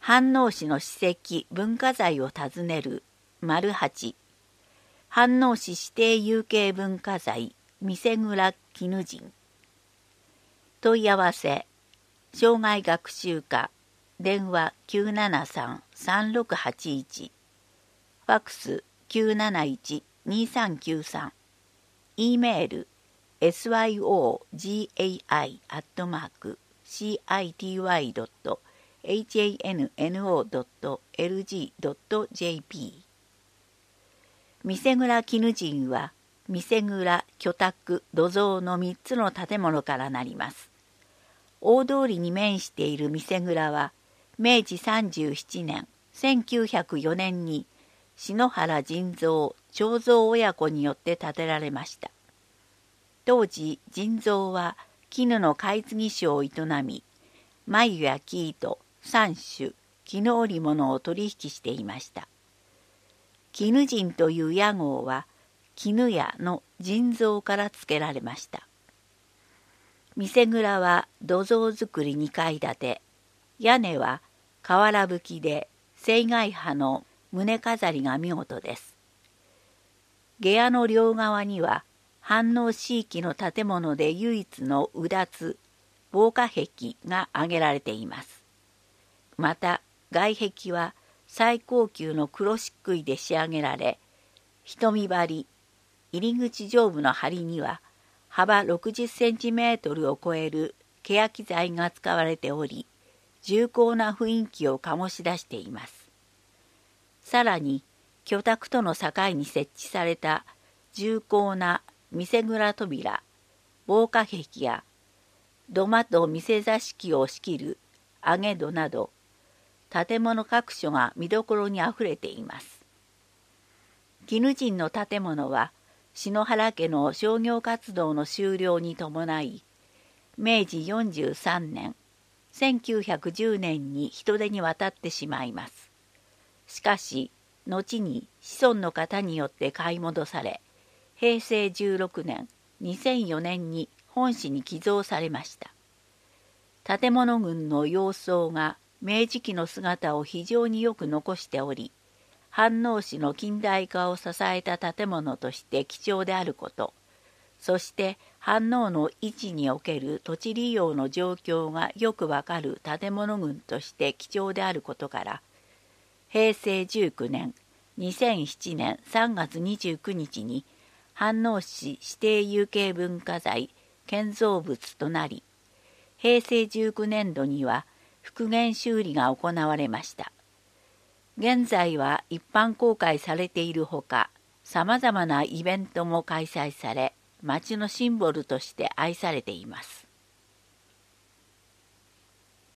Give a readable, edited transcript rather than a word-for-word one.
飯能市の史跡文化財を訪ねる �8。飯能市指定有形文化財店蔵絹人。問い合わせ障害学習課電話 973-3681 ファックス 971-2393 E メール syogai@city.hanno.lg.jp 店蔵絹人は店蔵、居宅、土蔵の3つの建物からなります。大通りに面している店蔵は明治37年1904年に篠原仁蔵、長蔵親子によって建てられました。当時仁蔵は絹の買い継ぎ商を営み、繭や生糸、三種、絹織物を取引していました。絹人という屋号は絹屋の仁蔵から付けられました。店蔵は土蔵造り2階建て、屋根は瓦葺きで青海派の棟飾りが見事です。下屋の両側には飯能市域の建物で唯一のうだつ、防火壁が挙げられています。また外壁は最高級の黒漆喰で仕上げられ、瞳張り、入り口上部の梁には幅60センチメートルを超える欅材が使われており、重厚な雰囲気を醸し出しています。さらに居宅との境に設置された重厚な店蔵扉、防火壁や土間と店座敷を仕切る上げ戸など、建物各所が見どころにあふれています。絹人の建物は篠原家の商業活動の終了に伴い、明治43年、1910年に人手に渡ってしまいます。しかし、後に子孫の方によって買い戻され、平成16年、2004年に本市に寄贈されました。建物群の様相が明治期の姿を非常によく残しており、飯能市の近代化を支えた建物として貴重であること、そして飯能の位置における土地利用の状況がよくわかる建物群として貴重であることから、平成19年、2007年3月29日に飯能市指定有形文化財建造物となり、平成19年度には復元修理が行われました。現在は一般公開されているほか、さまざまなイベントも開催され、町のシンボルとして愛されています。